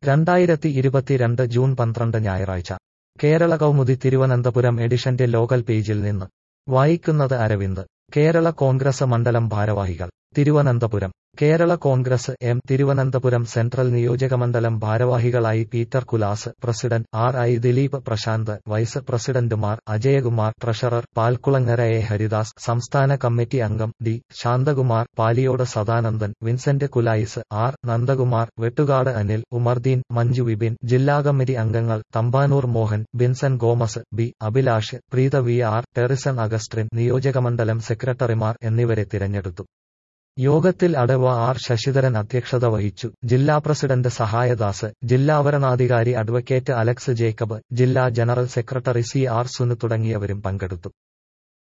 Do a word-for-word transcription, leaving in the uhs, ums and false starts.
രണ്ടായിരത്തി ഇരുപത്തിരണ്ട് ജൂൺ പന്ത്രണ്ട് ഞായറാഴ്ച കേരള കൗമുദി തിരുവനന്തപുരം എഡിഷന്റെ ലോക്കൽ പേജിൽ നിന്ന് വായിക്കുന്നത് അരവിന്ദ്. കേരള കോൺഗ്രസ് മണ്ഡലം ഭാരവാഹികൾ തിരുവനന്തപുരം. കേരള കോൺഗ്രസ് എം തിരുവനന്തപുരം സെൻട്രൽ നിയോജകമണ്ഡലം ഭാരവാഹികളായി Peter Kulas president, R I Dileep Prashanth vice പ്രസിഡന്റുമാർ, അജയകുമാർ ട്രഷറർ, പാൽക്കുളങ്ങര എ ഹരിദാസ് സംസ്ഥാന കമ്മിറ്റി അംഗം, D Santhakumar, Paliyode Sadanandan, Vincent Kulayis, R Nandakumar, Vettukad Anil, Umardeen, Manju Vipin. ജില്ലാ കമ്മിറ്റി അംഗങ്ങൾ Thampanoor Mohan, Binson Gomez, B Abhilash, Preetha V R, Terrison Augustine. നിയോജകമണ്ഡലം സെക്രട്ടറിമാർ എന്നിവരെ തിരഞ്ഞെടുത്തു. യോഗത്തിൽ അടവ ആർ ശശിധരൻ അധ്യക്ഷത വഹിച്ചു. ജില്ലാ പ്രസിഡന്റ് സഹായദാസ്, ജില്ലാ വരണാധികാരി അഡ്വക്കേറ്റ് അലക്സ് ജേക്കബ്, ജില്ലാ general secretary C R Sunu തുടങ്ങിയവരും പങ്കെടുത്തു.